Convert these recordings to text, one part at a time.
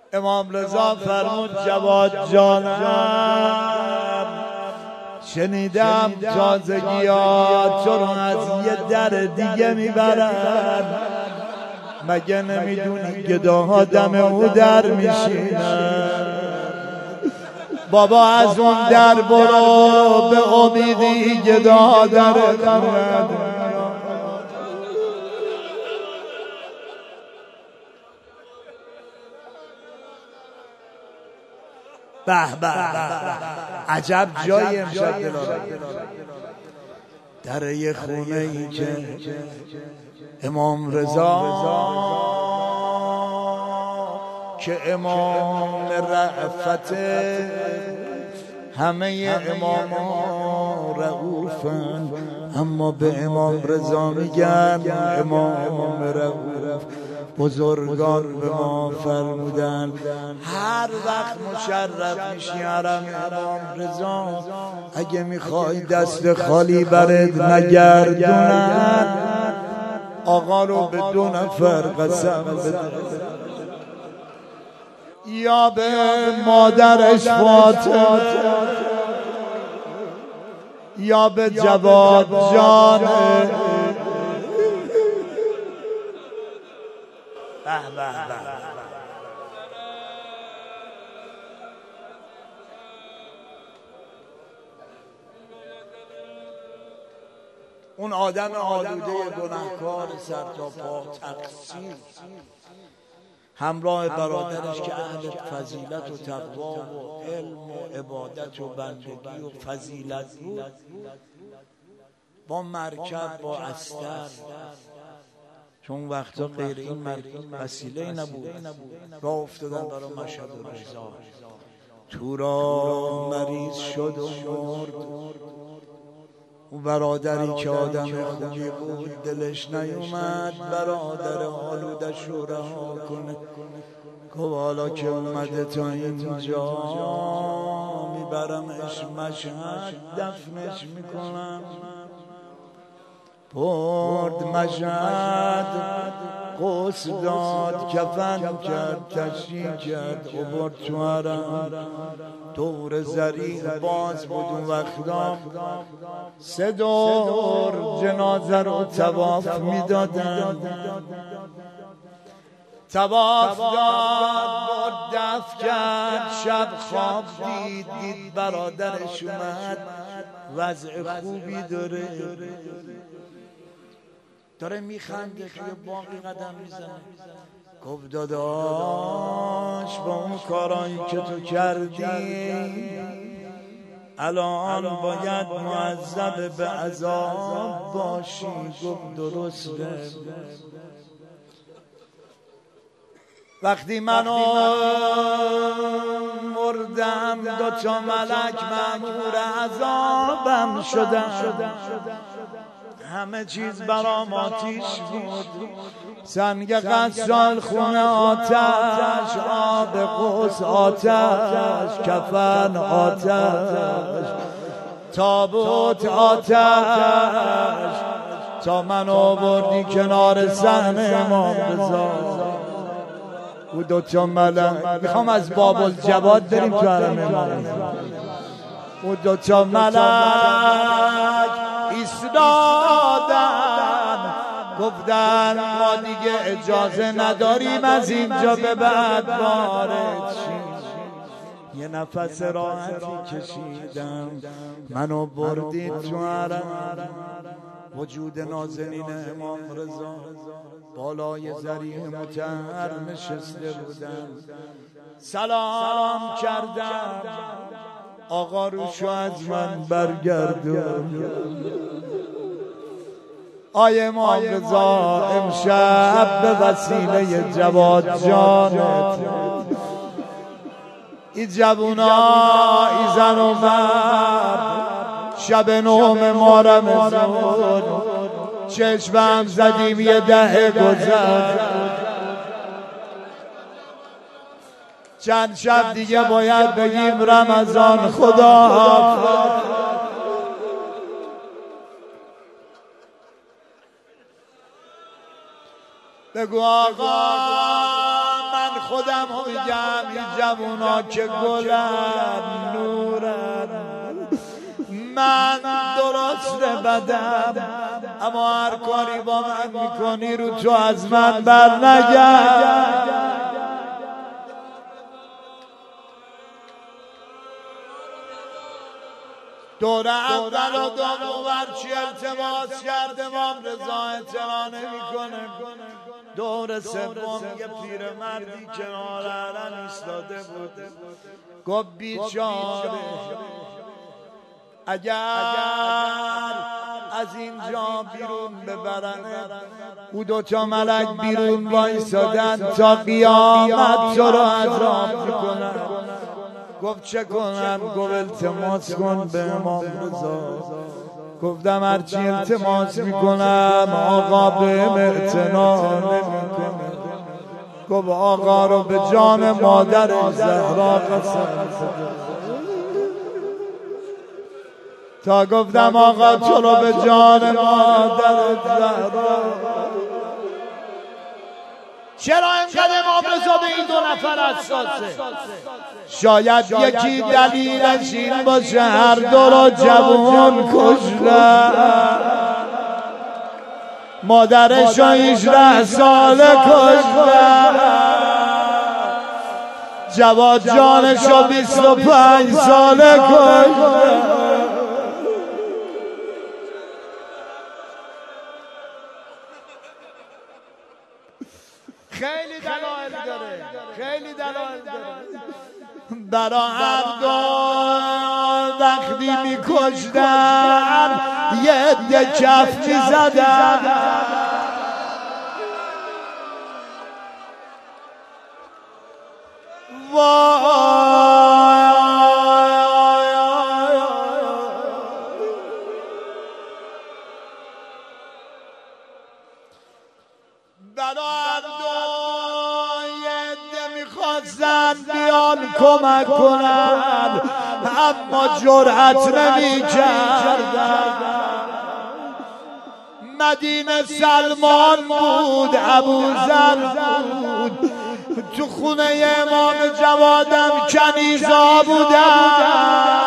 امام رضا فرمود جواد جانم شنیدم تازگیات تو رو از یه در دیگه میبرن، مگه نمیدونی گداها دم او در میشینن؟ بابا از اون در برو به امیدی گدا در کنن. به به عجب جایی امشب دلارم، در یه خونه ای که امام رضا که امام رأفت همه اماما رؤوفن، اما به امام رضا میگن امام رؤوف. بزرگان به ما فرمودن هر وقت مشرف میشی حرم امام رضا، اگه میخوای دست خالی برد نگردونن، آقا رو به 2 نفر قسم بده، یا به مادرش فاطمه یا به جواد جان. اون آدم آلوده گناهکار سر تا پا تقصیر همراه برادرش که اهل فضیلت و تقوا و علم و عبادت و بندگی و فضیلت بود، با مرکب با استر، چون وقتا غیر این وسیله نبود، راه افتادن برای مشهد رضا. تو را مریض شد و مرد، اون برادری که آدم خوبی بود دلش نیومد برادر آلودش رو رها کنه، گفت حالا که اومده تا اینجا میبرمش مشهد دفنش میکنم. برد مشهد، غسل داد، کفن کرد، تشییع کرد، برد تو حرم. دور زریق باز بود اون وقتا، 3 دور جنازه رو طواف میدادن. طواف داد، برد دفن کرد، شب خواب دید برادرش اومد، وضع خوبی داره میخنده، توی باقی قدم میزنه. گفت داداش با اون کارایی که تو کردی الان باید معذب به عذاب باشی. گفت درسته، وقتی منو مردم 2 تا ملک مأمور عذابم شدن، همه چیز برام آتیش بود، سنگ غسال خونه آتش، آب غسل آتش، کفن آتش، تابوت آتش، تا منو بردی کنار صحن امام رضا. او 2 تا ملک، میخوام از باب الجواد بریم تو حرم امام رضا. او 2 تا ملک ایستادن، گفتن ما دیگه اجازه نداریم از اینجا به بعد وارد شیم. یه نفس راحتی کشیدم، منو بردید تو حرم. وجود نازنین امام رضا بالای ذریح مطهر نشسته بودن. سلام کردم، آقا روشو از من برگردون. آی امام رضا امشب به وسیله جواد جانت ای جوونا ای زن و مرد شب 9 ماه رمضان چشمم زدیم یه 10 گذشت، چند شب دیگه باید بگیم رمضان خدا. بگو آقا من خودم میگم این جوونا که گلن نورن، من درست بدم اما هر کاری با من میکنی رو تو از من بر نگرد. دور اول و دوم چی التماس کرد امام رضا اعتنا نمیکنه. دور سوم یه پیرمردی کنار علم ایستاده بود، گفت بیچاره اگر از اینجا بیرون ببرن او دوتا ملک بیرون وایسادن تا قیامت تو رو عذاب میکنن. گفت چه کنم؟ گفت التماس کن به امام رضا. گفتم هرچی التماس میکنم آقا بهم اعتنا نمیکنه. گفت آقا رو به جان مادر زهرا قسم تا گفتم آقا تو رو به جان مادر زهرا. چرا اینقدر امام رضا به این دو نفر حساسه؟ شاید یکی دلیلش این باشه هر دو را جوان کشتن، مادرش را 18 ساله کشتن، جواد جانش را 25 ساله کشتن. خیلی دلایل داره، خیلی دلایل داره. برا هر دو وقتی میکشتن یه عده کف میزدن، بیان کمک کنن اما جرأت نمی کردن. مدینه سلمان بود، ابوذر بود، تو خونه امام جوادم کنیزا بودن.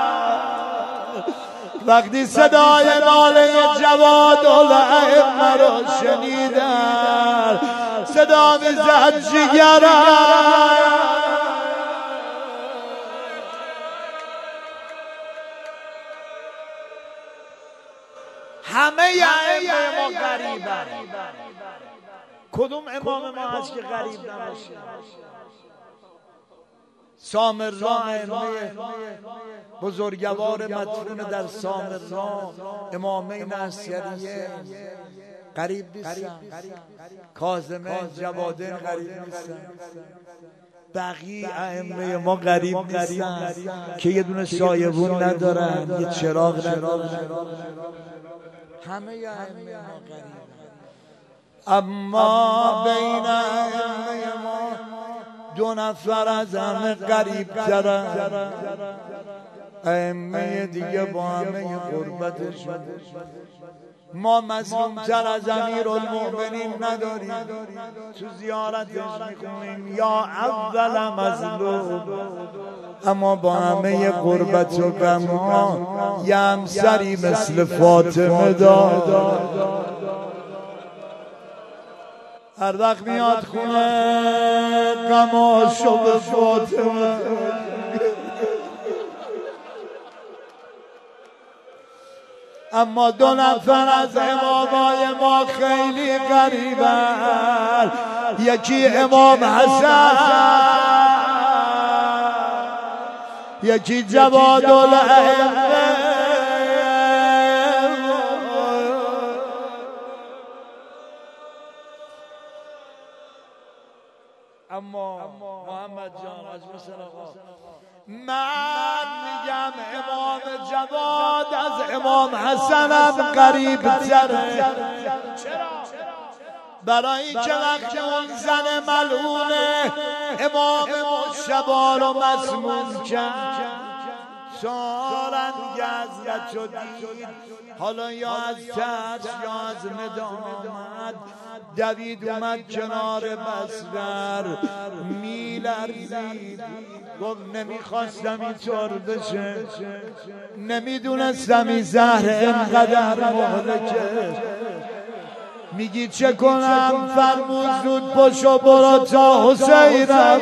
وقتی صدای ناله جواد الائمه را شنیدن صدا میزد جگرم. همه ائمه ما غریبن. کدوم امام ما هست که غریب نباشه؟ سامرا ائمه بزرگوار مدفون در سامرا، امامین عسکریه غریب نیستن، کاظمه جوادین غریب نیستن، بقیه ائمه ما غریب نیستن که یه دونه سایبون ندارن، یه چراغ ندارن. همه ائمه ما غریبن، اما بین ائمه ما دو نفر از همه غریب ترن. ائمه دیگه با همه غربتشون ما مظلوم تر از امیرالمؤمنین نداریم. تو زیارتش میخونیم یا اول مظلوم، اما با همه غربت و غم ها یه همسری مثل فاطمه داد. هر وقت میاد خونه غماشو به فاطمه، اما دو نفر از امامای ما خیلی غریبن. یکی امام حسن، یکی جواد الائمه. اما محمد جان از من میگم امام جواد از امام حسنم غریب تره. برای اینکه وقتی اون زن ملعونه امام مجتبی رو مسموم کرد، سالنگز نشدید حالا یا از ترس یا از ندامت دوید اومد کنار بستر میلرزید گفت نمیخواستم اینطور بشه نمیدونستم این زهر اینقدر مهلکه میگی چه کنم فرمود زود پاشو برو تا حسینم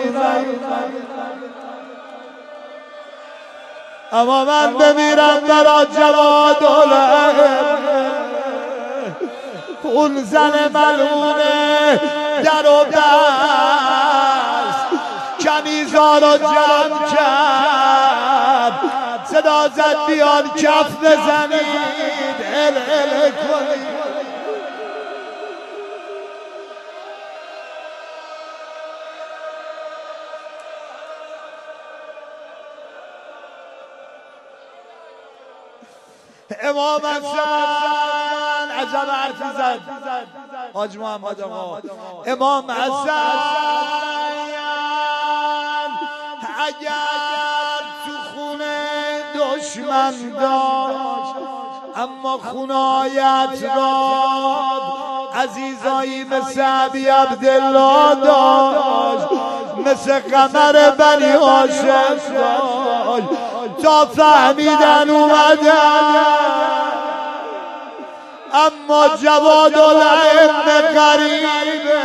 اما من بمیرم برا جوادالعین اون زن ملعونه در و بست کنیزا رو جمع کرد صدا زد بیان کف بزنید ال کنید امام حسن عجب حرفی زد حاج محمد آقا امام حسن اگر تو خونه دشمن داشت اما خونایت را عزیزایی مثل ابی عبدالله داشت مثل قمر بنی هاشم داشت تا فهمیدن اومدن اما جوادالعین غریبه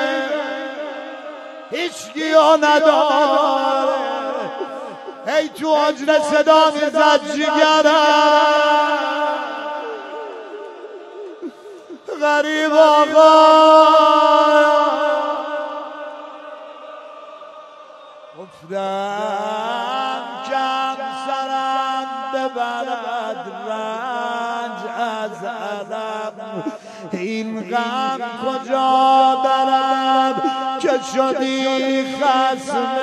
هیچ گیو نداره هی تو حجره صدا میزد جگرم غریب آقا گفتم کم سرم ببرد رنج از علم این غم کجا برم که شدی خصم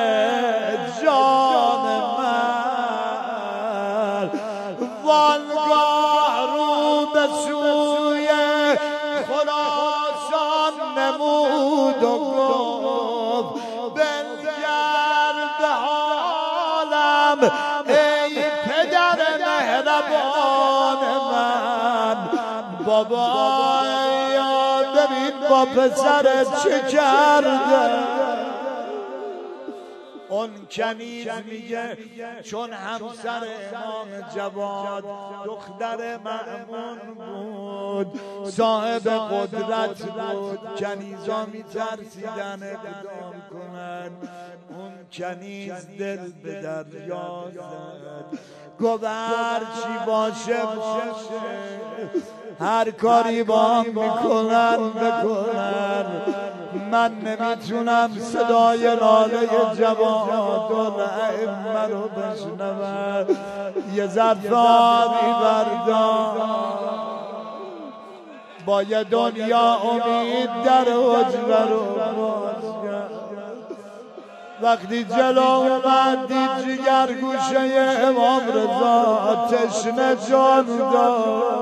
جان من وانگاه رو به سوی خراسان نمود و گفت بنگر به حالم ای پدر مهربان من بابا یا ببین با پسرت چه کرده اون کنیز میگه چون همسر امام جواد دختر مأمون بود صاحب قدرت بود کنیزا میترسیدن اقدام کنن اون کنیز دل به دریا زد گفت هرچی باشه هر کاری با هم میکنن بکنن من نمیتونم صدای ناله جوادالعین رو بشنوم یه ظرف آبی بردار با یه دنیا امید در حجره رو باز کرد وقتی جلو اومد دید جگر گوشه امام رضا تشنه جان داد